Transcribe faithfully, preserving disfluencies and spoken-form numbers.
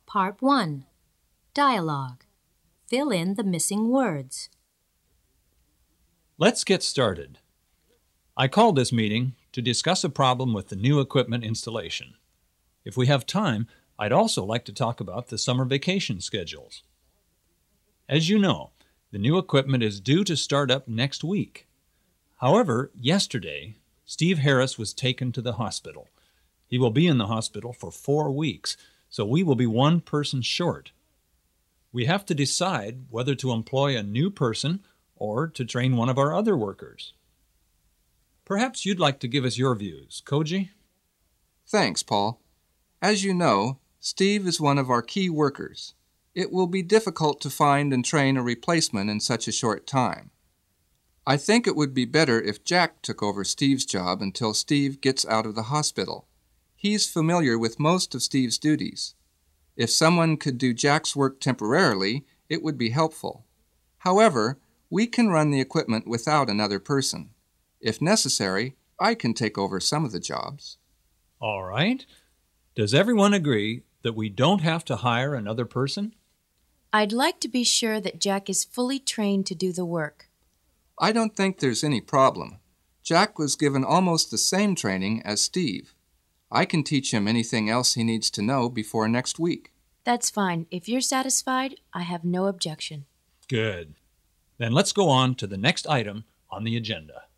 Part one. Dialogue. Fill in the missing words. Let's get started. I called this meeting to discuss a problem with the new equipment installation. If we have time, I'd also like to talk about the summer vacation schedules. As you know, the new equipment is due to start up next week. However, yesterday, Steve Harris was taken to the hospital. He will be in the hospital for four weeks, so we will be one person short. We have to decide whether to employ a new person or to train one of our other workers. Perhaps you'd like to give us your views, Koji? Thanks, Paul. As you know, Steve is one of our key workers. It will be difficult to find and train a replacement in such a short time. I think it would be better if Jack took over Steve's job until Steve gets out of the hospital. He's familiar with most of Steve's duties. If someone could do Jack's work temporarily, it would be helpful. However, we can run the equipment without another person. If necessary, I can take over some of the jobs. All right. Does everyone agree that we don't have to hire another person? I'd like to be sure that Jack is fully trained to do the work. I don't think there's any problem. Jack was given almost the same training as Steve. I can teach him anything else he needs to know before next week. That's fine. If you're satisfied, I have no objection. Good. Then let's go on to the next item on the agenda.